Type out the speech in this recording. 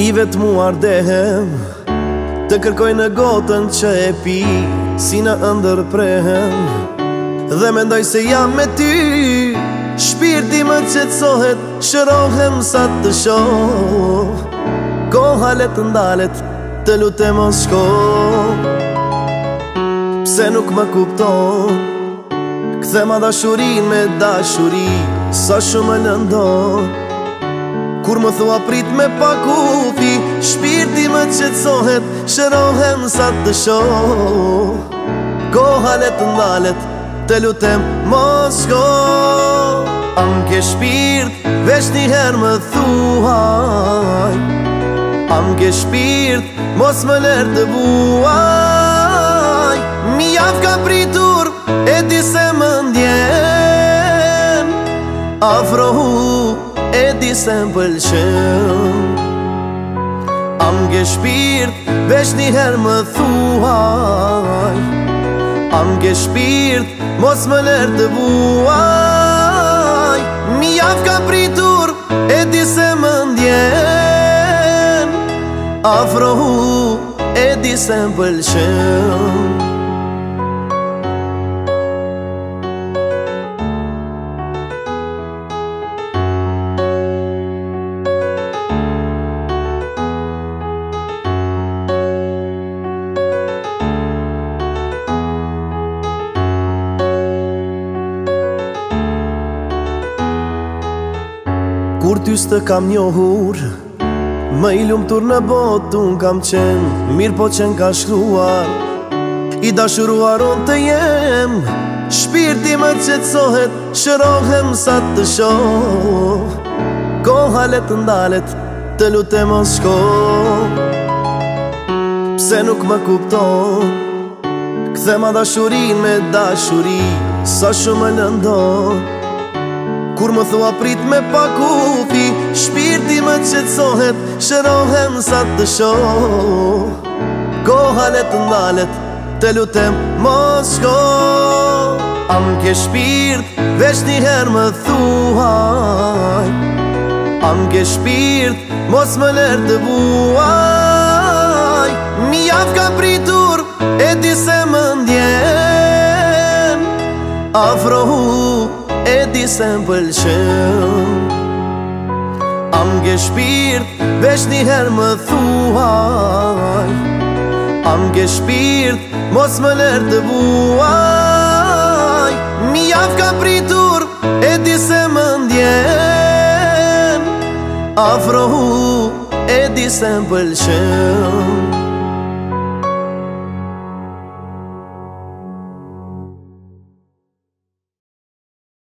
I vetë mu ardehem të kërkoj në gotën që e pi, si në ndërprehem. Dhe mendoj se jam me ty, shpirti më qetësohet, shërohem sa të shoh. Koha le të ndalet, të lutem mos shko. Pse nuk më kupton, kthema dashurin me dashuri, sa shumë më lëndon. Kur më thua prit me pakufi, shpirti më qetësohet, shërohem sa të shoh. Koha le të ndalet, të lutem mos shko. Am ke shpirt, veç njëherë më thuaj. Am ke shpirt, mos më lërë të vuaj. Mi jaf ka pritur, e di se më ndjen. Afrohu, e di se më pëlqen. Am ke shpirt, veç njëherë më thuaj. Am ke shpirt, mos më lërë të vuaj. Mi jaf ka pritur, e di se më ndjen. Afrohu, e di se më pëlqen. Kur ty s'të kam njohur, më i lumtur në botë unë kam qenë. Mirë po qenë ka shkruar, i dashuruar unë të jem. Shpirti më qetësohet, shërohem sa të shoh. Koha le të ndalet, të lutem mos shko. Pse nuk më kupton, kthema dashurin me dashuri, sa shumë më lëndon. Kur më thua prit me pakufi, shpirti më qetësohet, shërohem sa të shoh. Koha le të ndalet, të lutem mos shko. Am ke shpirt, veç njëherë më thuaj. Am ke shpirt, mos më lërë të vuaj. Mi jaf ka pritur, e di se më ndjen. Afrohu, e di se më pëlqen. Am ke shpirt, veç njëherë më thuaj. Am ke shpirt, mos më lërë të vuaj. Mi jaf ka pritur, e di se më ndjen. Afrohu, e di se më pëlqen.